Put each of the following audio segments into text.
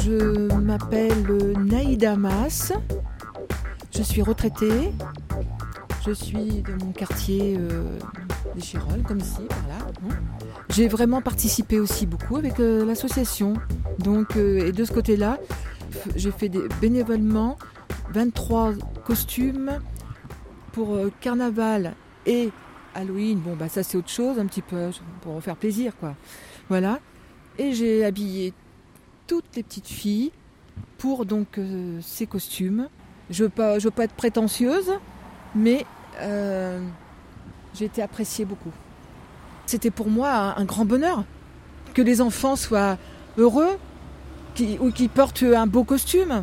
Je m'appelle Naïda Mas, je suis retraitée, je suis de mon quartier des Chirolles, comme ici, par là. J'ai vraiment participé aussi beaucoup avec l'association. Donc, et de ce côté-là, j'ai fait bénévolement 23 costumes pour carnaval et Halloween. Bon, ça c'est autre chose, un petit peu pour faire plaisir, quoi. Voilà. Et j'ai habillé toutes les petites filles pour donc ces costumes. Je veux pas être prétentieuse, mais j'ai été appréciée beaucoup. C'était pour moi un grand bonheur que les enfants soient heureux ou qu'ils portent un beau costume.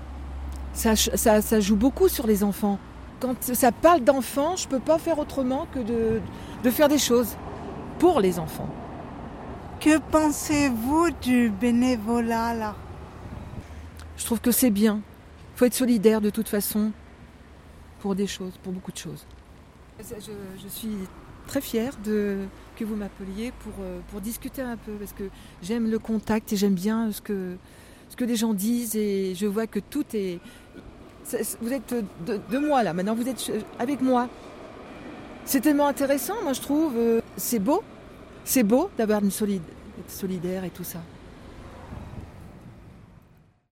Ça joue beaucoup sur les enfants. Quand ça parle d'enfants, je ne peux pas faire autrement que de faire des choses pour les enfants. Que pensez-vous du bénévolat là ? Je trouve que c'est bien. Il faut être solidaire de toute façon pour des choses, pour beaucoup de choses. Je suis très fière que vous m'appeliez pour discuter un peu, parce que j'aime le contact et j'aime bien ce que les gens disent, et je vois que tout est... Vous êtes de moi là, maintenant vous êtes avec moi. C'est tellement intéressant, moi je trouve. C'est beau d'avoir être solidaire et tout ça.